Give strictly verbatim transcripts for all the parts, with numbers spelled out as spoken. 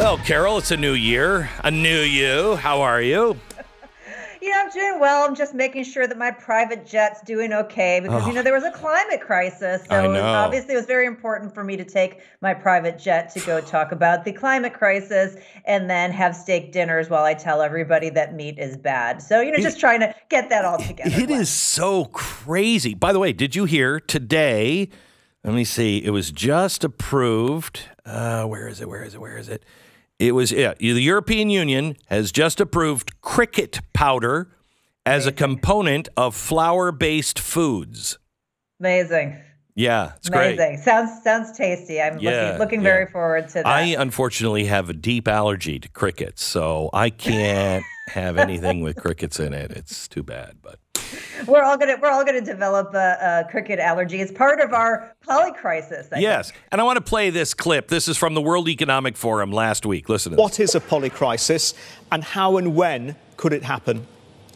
Well, Carol, it's a new year, a new you. How are you? You know, I'm doing well. I'm just making sure that my private jet's doing okay because, Oh, you know, there was a climate crisis. So I it was, know. obviously it was very important for me to take my private jet to go talk about the climate crisis and then have steak dinners while I tell everybody that meat is bad. So, you know, just It- trying to get that all together. It Glenn. is so crazy. By the way, did you hear today? Let me see. It was just approved. Uh, where is it? Where is it? Where is it? It was, yeah, the European Union has just approved cricket powder as a Amazing. component of flour-based foods. Amazing. Yeah, it's great. Amazing. Sounds sounds tasty. I'm Yeah, looking, looking yeah. very forward to that. I unfortunately have a deep allergy to crickets, so I can't have anything with crickets in it. It's too bad, but We're all gonna we're all gonna develop a, a cricket allergy. It's part of our polycrisis. I yes. think. And I want to play this clip. This is from the World Economic Forum last week. Listen to this. What is a polycrisis and how and when could it happen?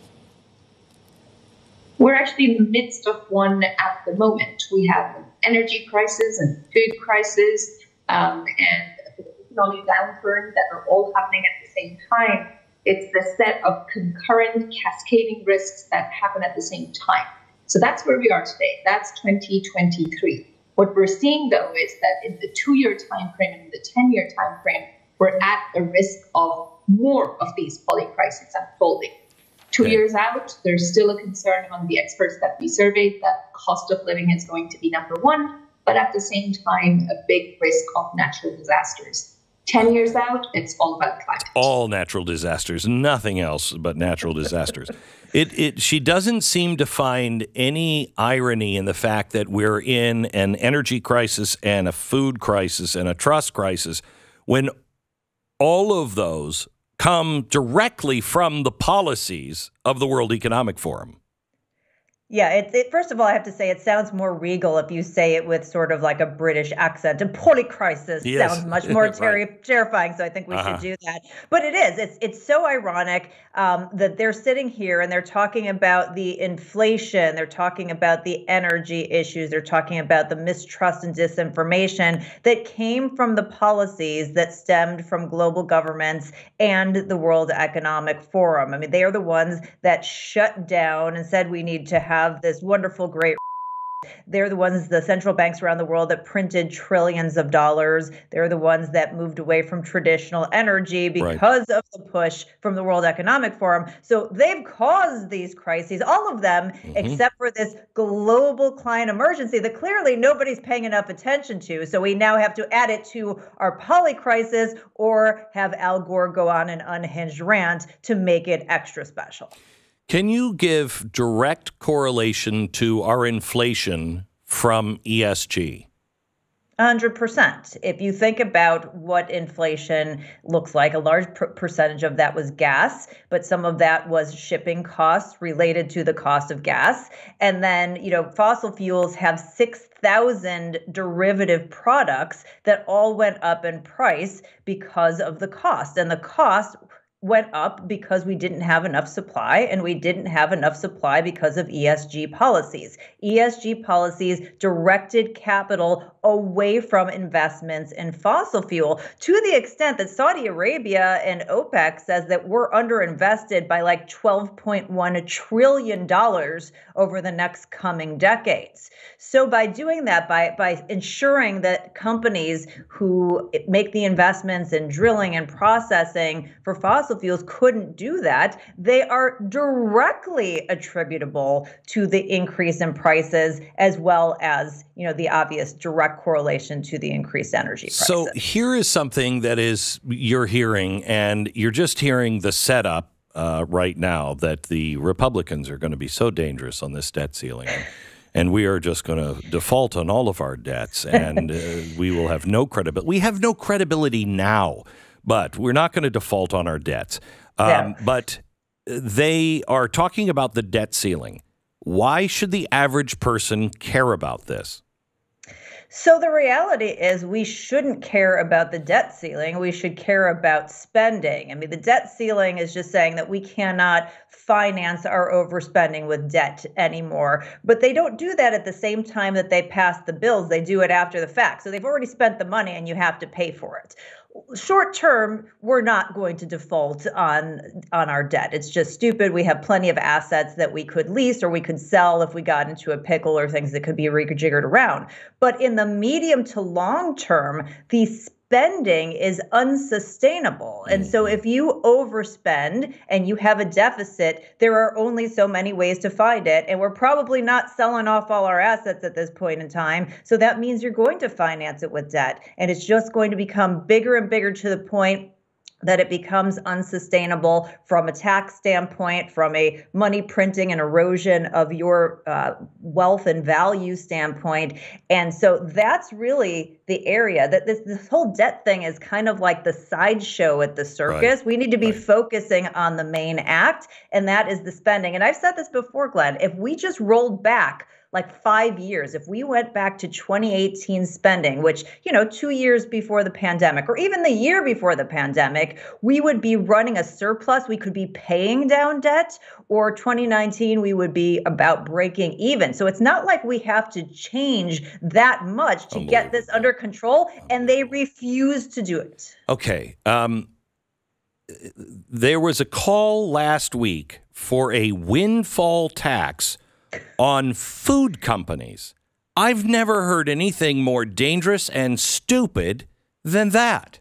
We're actually in the midst of one at the moment. We have an energy crisis and food crisis um, and economic downturn that are all happening at the same time. It's the set of concurrent cascading risks that happen at the same time. So that's where we are today. That's twenty twenty-three. What we're seeing, though, is that in the two-year time frame and in the ten-year time frame, we're at a risk of more of these polycrises unfolding. Two Okay. years out, there's still a concern among the experts that we surveyed that cost of living is going to be number one, but at the same time, a big risk of natural disasters. Ten years out, it's all about climate. All natural disasters, nothing else but natural disasters. It, it, she doesn't seem to find any irony in the fact that we're in an energy crisis and a food crisis and a trust crisis when all of those come directly from the policies of the World Economic Forum. Yeah, it, it, first of all, I have to say it sounds more regal if you say it with sort of like a British accent. A polycrisis Yes. sounds much more Right. terri terrifying, so I think we Uh-huh. should do that. But it is. It's it's so ironic um, that they're sitting here and they're talking about the inflation, they're talking about the energy issues, they're talking about the mistrust and disinformation that came from the policies that stemmed from global governments and the World Economic Forum. I mean, they are the ones that shut down and said we need to have have this wonderful, great. They're the ones, the central banks around the world that printed trillions of dollars. They're the ones that moved away from traditional energy because Right. of the push from the World Economic Forum. So they've caused these crises, all of them, Mm-hmm. except for this global client emergency that clearly nobody's paying enough attention to. So we now have to add it to our poly crisis or have Al Gore go on an unhinged rant to make it extra special. Can you give direct correlation to our inflation from E S G? one hundred percent. If you think about what inflation looks like, a large per percentage of that was gas, but some of that was shipping costs related to the cost of gas. And then, you know, fossil fuels have six thousand derivative products that all went up in price because of the cost. And the cost went up because we didn't have enough supply, and we didn't have enough supply because of E S G policies. E S G policies directed capital away from investments in fossil fuel to the extent that Saudi Arabia and OPEC says that we're underinvested by like twelve point one trillion dollars over the next coming decades. So by doing that, by, by ensuring that companies who make the investments in drilling and processing for fossil fuels couldn't do that, they are directly attributable to the increase in prices, as well as, you know, the obvious direct correlation to the increased energy prices. So here is something that is you're hearing, and you're just hearing the setup uh, right now that the Republicans are going to be so dangerous on this debt ceiling. And we are just going to default on all of our debts, and uh, we will have no credibility. We have no credibility now, but we're not going to default on our debts. Um, Yeah. But they are talking about the debt ceiling. Why should the average person care about this? So the reality is we shouldn't care about the debt ceiling. We should care about spending. I mean, the debt ceiling is just saying that we cannot finance our overspending with debt anymore. But they don't do that at the same time that they pass the bills. They do it after the fact. So they've already spent the money and you have to pay for it. short term, we're not going to default on on our debt. It's just stupid. We have plenty of assets that we could lease or we could sell if we got into a pickle or things that could be rejiggered around. But in the medium to long term, the spending is unsustainable. And so if you overspend and you have a deficit, there are only so many ways to find it. And we're probably not selling off all our assets at this point in time. So that means you're going to finance it with debt. And it's just going to become bigger and bigger to the point that it becomes unsustainable from a tax standpoint, from a money printing and erosion of your uh, wealth and value standpoint. And so that's really the area that this, this whole debt thing is kind of like the sideshow at the circus. Right. We need to be right. focusing on the main act, and that is the spending. And I've said this before, Glenn, if we just rolled back like five years, if we went back to twenty eighteen spending, which, you know, two years before the pandemic, or even the year before the pandemic, we would be running a surplus. We could be paying down debt, or twenty nineteen, we would be about breaking even. So it's not like we have to change that much to get this under control, and they refuse to do it. Okay. Um, there was a call last week for a windfall tax on food companies. I've never heard anything more dangerous and stupid than that.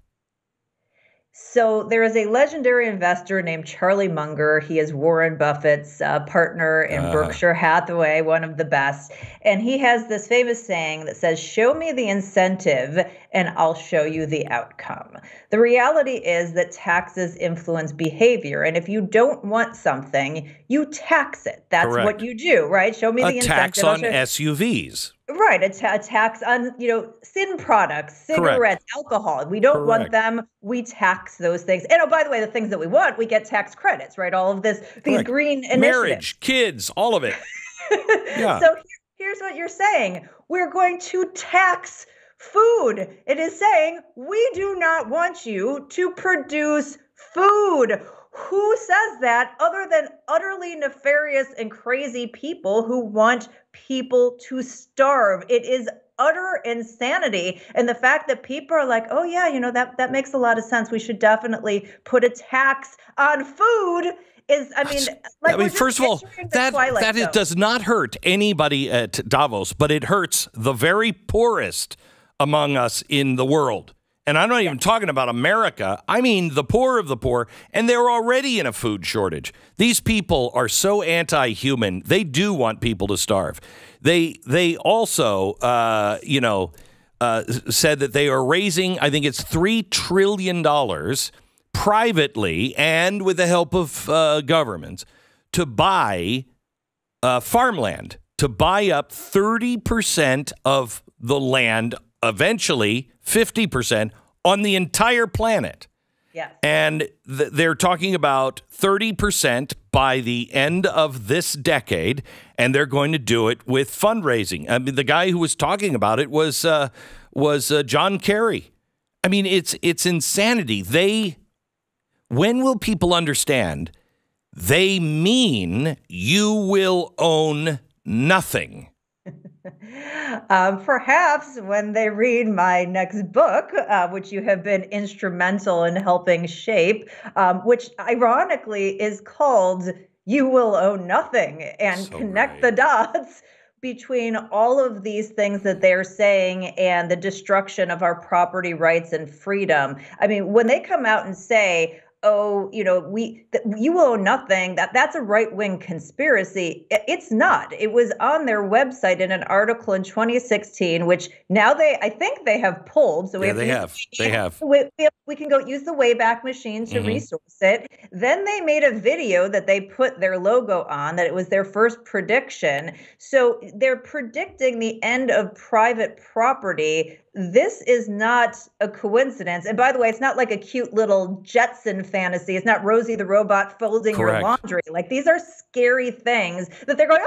So there is a legendary investor named Charlie Munger. He is Warren Buffett's uh, partner in uh. Berkshire Hathaway, one of the best. And he has this famous saying that says, "Show me the incentive and I'll show you the outcome." The reality is that taxes influence behavior. And if you don't want something, you tax it. That's Correct. What you do, right? Show me a the incentive. A tax on S U Vs. Right, a, ta- a tax on, you know, sin products, cigarettes, Correct. Alcohol. We don't Correct. Want them, we tax those things. And oh, by the way, the things that we want, we get tax credits, right? All of this, these Correct. Green initiatives. Marriage, kids, all of it. Yeah. So here's what you're saying. We're going to tax food. It is saying, we do not want you to produce food. Who says that other than utterly nefarious and crazy people who want people to starve? It is utter insanity. And the fact that people are like, oh, yeah, you know, that, that makes a lot of sense. We should definitely put a tax on food is, I mean, like I mean, first of all, that, that it does not hurt anybody at Davos, but it hurts the very poorest among us in the world. And I'm not even talking about America. I mean the poor of the poor, and they're already in a food shortage. These people are so anti-human. They do want people to starve. They they also, uh, you know, uh, said that they are raising, I think it's three trillion dollars privately and with the help of uh, governments to buy uh, farmland, to buy up thirty percent of the land, eventually fifty percent on the entire planet. Yes. And th- they're talking about thirty percent by the end of this decade, and they're going to do it with fundraising. I mean, the guy who was talking about it was uh, was uh, John Kerry. I mean, it's it's insanity. They, when will people understand? They mean you will own nothing. Um, perhaps when they read my next book, uh, which you have been instrumental in helping shape, um, which ironically is called You Will Own Nothing, and so connect right. the dots between all of these things that they're saying and the destruction of our property rights and freedom. I mean, when they come out and say, oh, you know, we th- you will own nothing, that that's a right-wing conspiracy. It's not. It was on their website in an article in twenty sixteen, which now they, I think they have pulled. So we yeah, have they have. Use, they have. We, we can go use the Wayback Machine to mm-hmm. resource it. Then they made a video that they put their logo on, that it was their first prediction. So they're predicting the end of private property. This is not a coincidence. And by the way, it's not like a cute little Jetson fantasy. It's not Rosie the robot folding Correct. Your laundry. Like, these are scary things that they're going, oh, ha,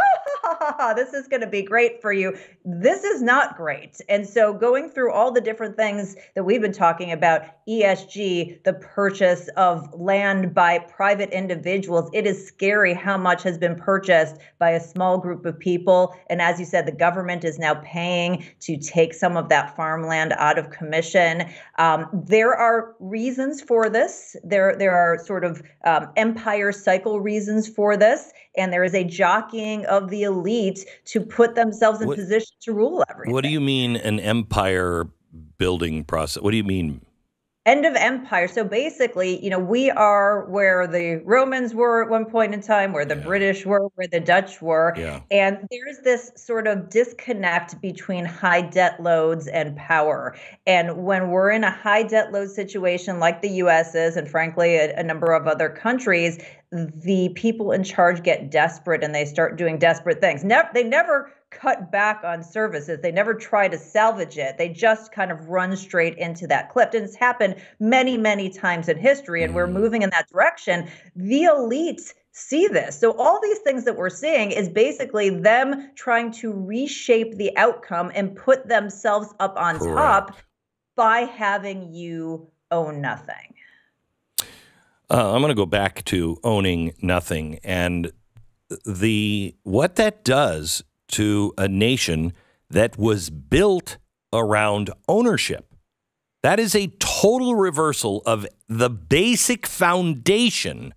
ha, ha, ha, this is going to be great for you. This is not great. And so going through all the different things that we've been talking about, E S G, the purchase of land by private individuals, it is scary how much has been purchased by a small group of people. And as you said, the government is now paying to take some of that farmland out of commission. Um, there are reasons for this. There, there are sort of um, empire cycle reasons for this. And there is a jockeying of the elite to put themselves in what, position to rule everything. What do you mean an empire building process? What do you mean? End of empire. So basically, you know, we are where the Romans were at one point in time, where the yeah. British were, where the Dutch were. Yeah. And there's this sort of disconnect between high debt loads and power. And when we're in a high debt load situation like the U S is, and frankly, a, a number of other countries, the people in charge get desperate and they start doing desperate things. Ne- they never cut back on services. They never try to salvage it. They just kind of run straight into that cliff. And it's happened many, many times in history, and we're moving in that direction. The elites see this. So all these things that we're seeing is basically them trying to reshape the outcome and put themselves up on Correct. top by having you own nothing. Uh, I'm going to go back to owning nothing, and the what that does to a nation that was built around ownership. That is a total reversal of the basic foundation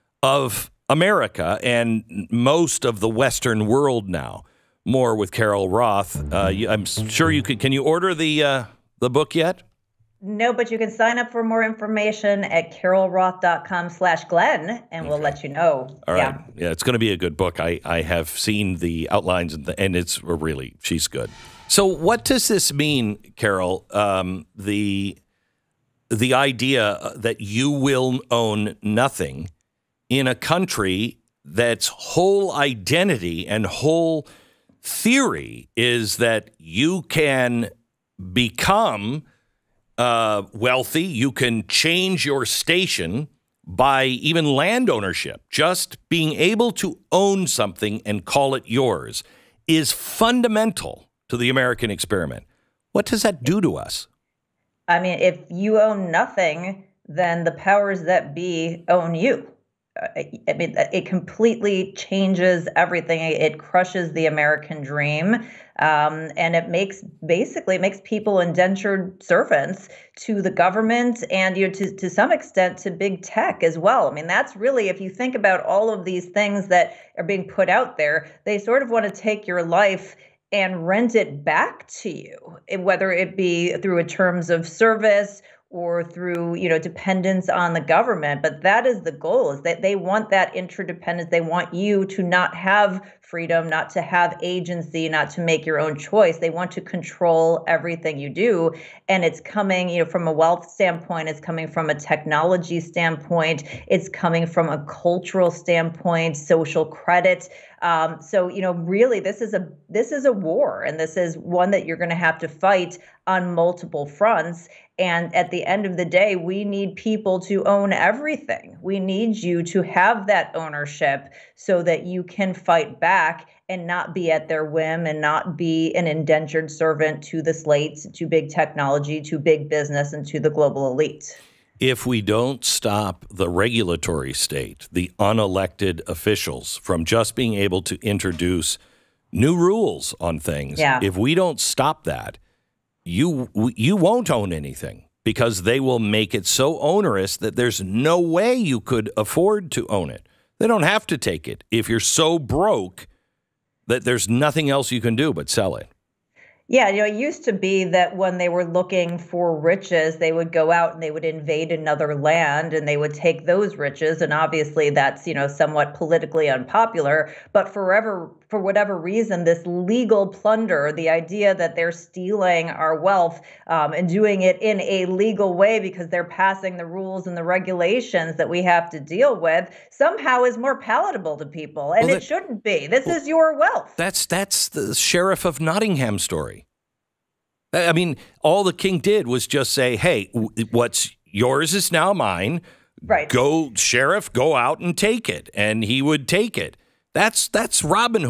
of America and most of the Western world now. More with Carol Roth. Uh, I'm sure you could. Can you order the uh, the book yet? No, but you can sign up for more information at carolroth.com slash Glenn, and we'll Okay. let you know. All yeah. right. Yeah, it's going to be a good book. I, I have seen the outlines, and, the, and it's really, she's good. So what does this mean, Carol, um, the, the idea that you will own nothing in a country that's whole identity and whole theory is that you can become Uh, wealthy, you can change your station by even land ownership. Just being able to own something and call it yours is fundamental to the American experiment. What does that do to us? I mean, if you own nothing, then the powers that be own you. I mean, it completely changes everything. It crushes the American dream. Um, and it makes basically it makes people indentured servants to the government and, you know, to, to some extent to big tech as well. I mean, that's really, if you think about all of these things that are being put out there, they sort of want to take your life and rent it back to you, whether it be through a terms of service or through, you know, dependence on the government. But that is the goal, is that they want that interdependence. They want you to not have freedom, not to have agency, not to make your own choice. They want to control everything you do. And it's coming, you know, from a wealth standpoint, it's coming from a technology standpoint, it's coming from a cultural standpoint, social credit. Um, so, you know, really, this is a this is a war, and this is one that you're going to have to fight on multiple fronts. And at the end of the day, we need people to own everything. We need you to have that ownership so that you can fight back and not be at their whim and not be an indentured servant to the slates, to big technology, to big business, and to the global elite. If we don't stop the regulatory state, the unelected officials, from just being able to introduce new rules on things, yeah. if we don't stop that, you you won't own anything, because they will make it so onerous that there's no way you could afford to own it. They don't have to take it if you're so broke that there's nothing else you can do but sell it. Yeah, you know, it used to be that when they were looking for riches, they would go out and they would invade another land and they would take those riches. And obviously that's, you know, somewhat politically unpopular. But forever, for whatever reason, this legal plunder, the idea that they're stealing our wealth um, and doing it in a legal way because they're passing the rules and the regulations that we have to deal with, somehow is more palatable to people. And well, it that, shouldn't be. This well, is your wealth. That's that's the Sheriff of Nottingham story. I mean, all the king did was just say, hey, what's yours is now mine. Right. Go, sheriff, go out and take it. And he would take it. That's that's Robin Hood.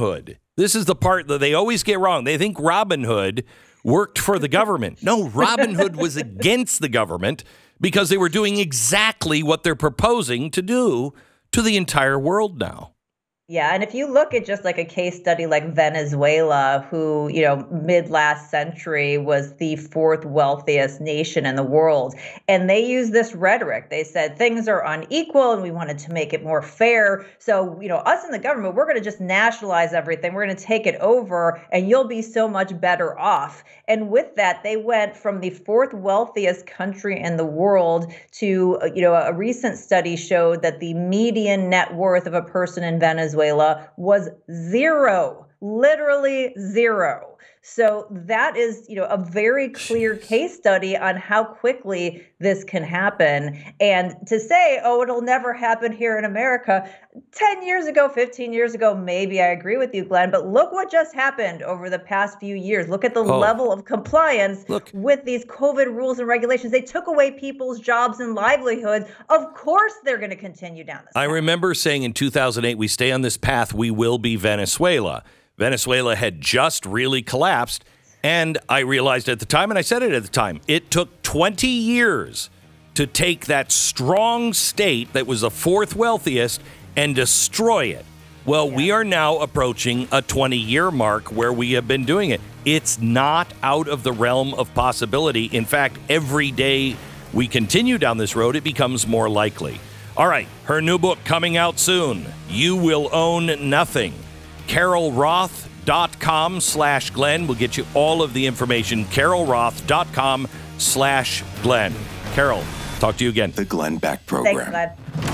This is the part that they always get wrong. They think Robin Hood worked for the government. No, Robin Hood was against the government because they were doing exactly what they're proposing to do to the entire world now. Yeah, and if you look at just like a case study like Venezuela, who, you know, mid last century was the fourth wealthiest nation in the world, and they used this rhetoric. They said things are unequal and we wanted to make it more fair. So, you know, us in the government, we're going to just nationalize everything. We're going to take it over and you'll be so much better off. And with that, they went from the fourth wealthiest country in the world to, you know, a recent study showed that the median net worth of a person in Venezuela was zero, literally zero. So that is, you know, a very clear case study on how quickly this can happen. And to say, oh, it'll never happen here in America, ten years ago, fifteen years ago, maybe I agree with you, Glenn, but look what just happened over the past few years. Look at the oh. level of compliance look. with these COVID rules and regulations. They took away people's jobs and livelihoods. Of course, they're going to continue down this path. I remember saying in two thousand eight, we stay on this path, we will be Venezuela. Venezuela had just really collapsed, and I realized at the time, and I said it at the time, it took twenty years to take that strong state that was the fourth wealthiest and destroy it. Well, yeah. we are now approaching a twenty-year mark where we have been doing it. It's not out of the realm of possibility. In fact, every day we continue down this road, it becomes more likely. All right, her new book coming out soon, You Will Own Nothing. Carol Roth dot com slash Glenn will get you all of the information. Carol Roth dot com slash Glenn. Carol, talk to you again. The Glenn Beck Program. Thanks, Glenn.